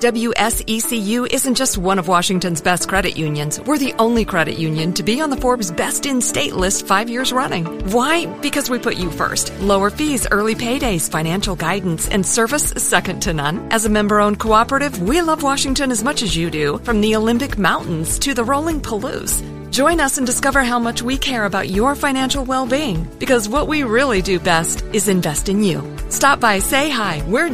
WSECU isn't just one of Washington's best credit unions. We're the only credit union to be on the Forbes Best in State list 5 years running. Why? Because we put you first. Lower fees, early paydays, financial guidance, and service second to none. As a member-owned cooperative, we love Washington as much as you do, from the Olympic Mountains to the rolling Palouse. Join us and discover how much we care about your financial well-being, because what we really do best is invest in you. Stop by, say hi. We're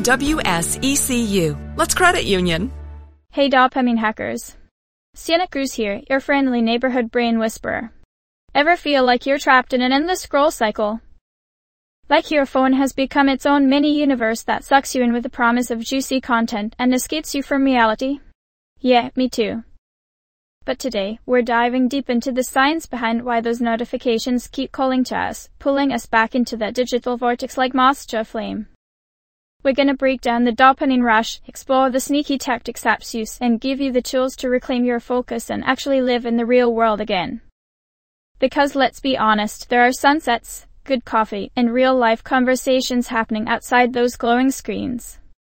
WSECU. Let's credit union. Hey dopamine hackers. Sienna Cruz here, your friendly neighborhood brain whisperer. Ever feel like you're trapped in an endless scroll cycle? Like your phone has become its own mini-universe that sucks you in with the promise of juicy content and escapes you from reality? Yeah, me too. But today, we're diving deep into the science behind why those notifications keep calling to us, pulling us back into that digital vortex like moths to a flame. We're gonna break down the dopamine rush, explore the sneaky tactics apps use, and give you the tools to reclaim your focus and actually live in the real world again. Because let's be honest, there are sunsets, good coffee, and real-life conversations happening outside those glowing screens.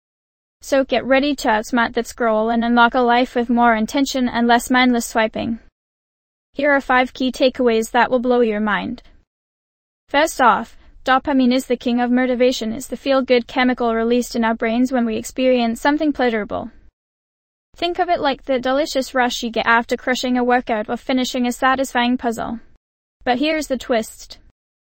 So get ready to outsmart that scroll and unlock a life with more intention and less mindless swiping. Here are 5 key takeaways that will blow your mind. First off, dopamine is the king of motivation. It's the feel-good chemical released in our brains when we experience something pleasurable. Think of it like the delicious rush you get after crushing a workout or finishing a satisfying puzzle. But here's the twist.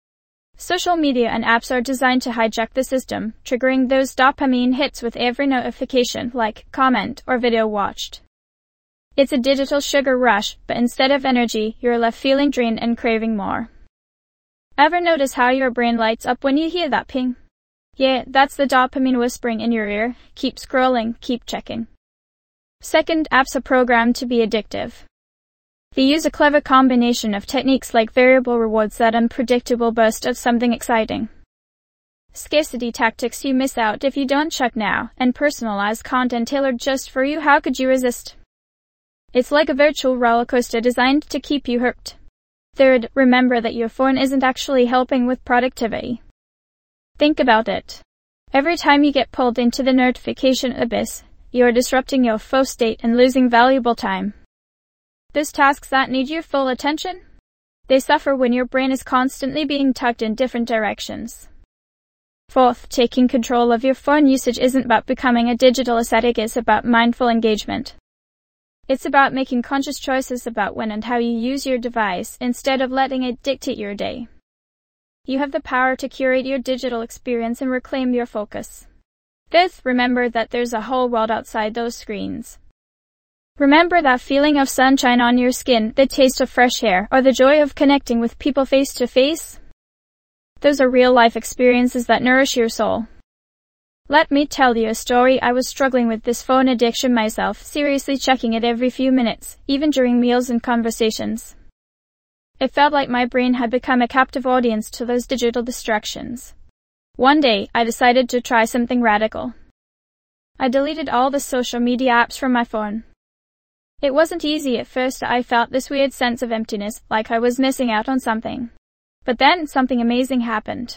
Social media and apps are designed to hijack the system, triggering those dopamine hits with every notification, like, comment, or video watched. It's a digital sugar rush, but instead of energy, you're left feeling drained and craving more. Ever notice how your brain lights up when you hear that ping? Yeah, that's the dopamine whispering in your ear. Keep scrolling, keep checking. Second, apps are programmed to be addictive. They use a clever combination of techniques like variable rewards, that unpredictable burst of something exciting, scarcity tactics you miss out if you don't check now, and personalized content tailored just for you. How could you resist? It's like a virtual roller coaster designed to keep you hooked. Third, remember that your phone isn't actually helping with productivity. Think about it. Every time you get pulled into the notification abyss, you're disrupting your flow state and losing valuable time. Those tasks that need your full attention? They suffer when your brain is constantly being tugged in different directions. Fourth, taking control of your phone usage isn't about becoming a digital ascetic, it's about mindful engagement. It's about making conscious choices about when and how you use your device, instead of letting it dictate your day. You have the power to curate your digital experience and reclaim your focus. Fifth, remember that there's a whole world outside those screens. Remember that feeling of sunshine on your skin, the taste of fresh air, or the joy of connecting with people face to face? Those are real-life experiences that nourish your soul. Let me tell you a story. I was struggling with this phone addiction myself, seriously checking it every few minutes, even during meals and conversations. It felt like my brain had become a captive audience to those digital distractions. One day, I decided to try something radical. I deleted all the social media apps from my phone. It wasn't easy at first. I felt this weird sense of emptiness, like I was missing out on something. But then something amazing happened.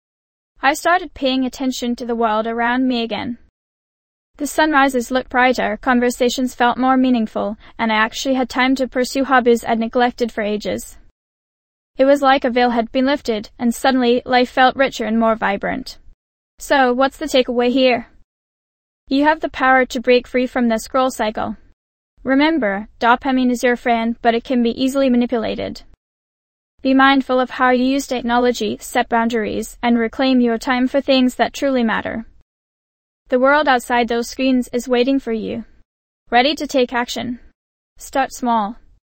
I started paying attention to the world around me again. The sunrises looked brighter, conversations felt more meaningful, and I actually had time to pursue hobbies I'd neglected for ages. It was like a veil had been lifted, and suddenly life felt richer and more vibrant. So, what's the takeaway here? You have the power to break free from the scroll cycle. Remember, dopamine is your friend, but it can be easily manipulated. Be mindful of how you use technology, set boundaries, and reclaim your time for things that truly matter. The world outside those screens is waiting for you. Ready to take action? Start small.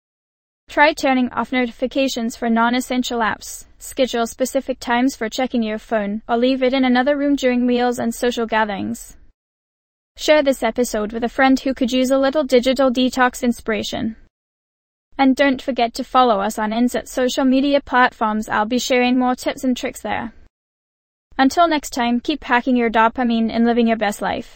Try turning off notifications for non-essential apps, schedule specific times for checking your phone, or leave it in another room during meals and social gatherings. Share this episode with a friend who could use a little digital detox inspiration. And don't forget to follow us on Inset social media platforms. I'll be sharing more tips and tricks there. Until next time, keep hacking your dopamine and living your best life.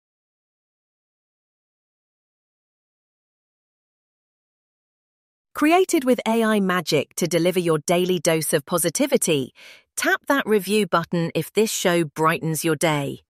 Created with AI magic to deliver your daily dose of positivity, tap that review button if this show brightens your day.